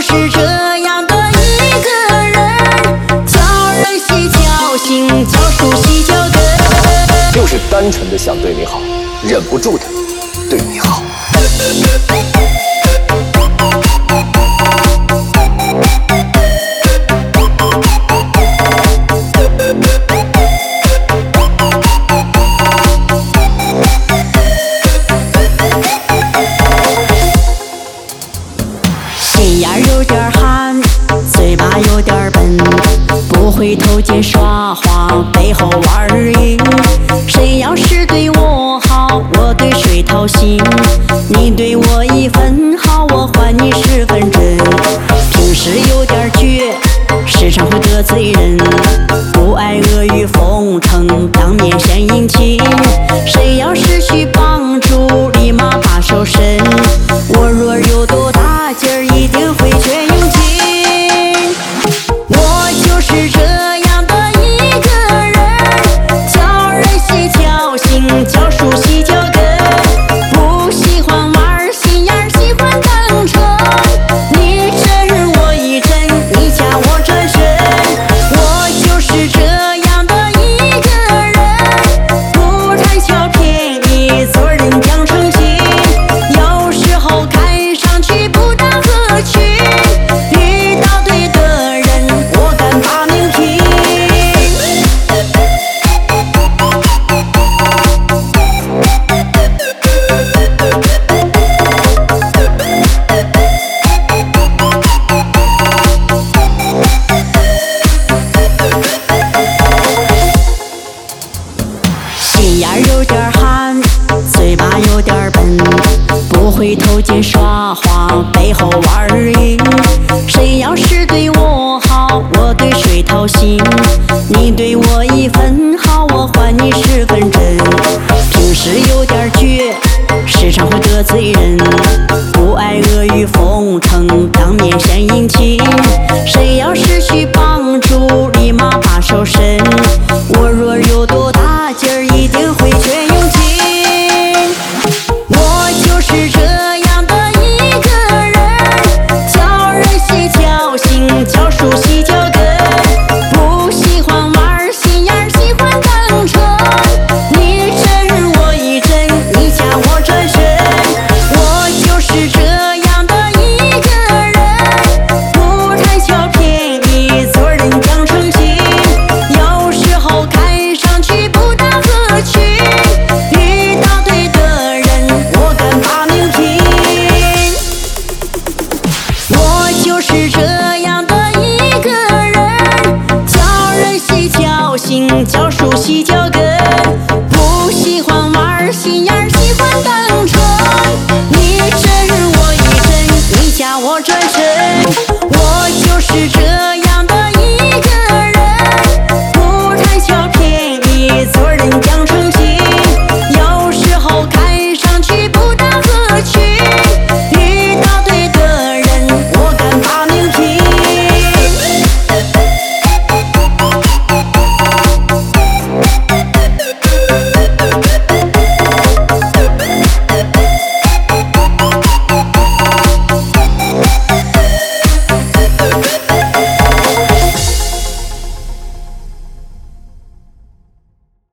就是这样的一个人，叫人喜叫醒，叫熟悉叫根， 就是单纯的想对你好，忍不住的对你好。 心眼有点憨，嘴巴有点笨，不会偷奸耍滑，背后玩阴。谁要是对我好，我对谁掏心。你对我一分好，我还你10分真。平时有点倔，时常会得罪人，不爱阿谀奉承，当面献殷勤。谁要是去帮助，立马把手伸。我若有多大劲儿，一定会全用尽。我就是这样的一个人，叫人喜叫醒，叫熟悉叫根，不喜欢玩心眼，喜欢当真。你真我一真，你假我转身。我就是这样的一个人，不贪小便宜，做人讲诚信。有时候看上去不大合群，遇到对的人，我敢把命拼。心眼有点憨，嘴巴有点笨，不会偷奸耍滑，背后玩阴。谁要是对我好，我对谁掏心。你对我一分好，我还你10分真。平时有点倔，时常会得罪人，不爱阿谀奉承，当面献殷勤。谁要是去帮助，立马把手伸。我若有多大劲儿，一定会全用尽。我就是这样的一个人，叫人喜叫醒，叫熟悉叫根，不喜欢玩心眼，喜欢当真。你真我一真，你假我转身。我就是这样的一个人，不贪小便宜，做人讲诚信。有时候看上去不大合群，遇到对的人，我敢把命拼。我就是这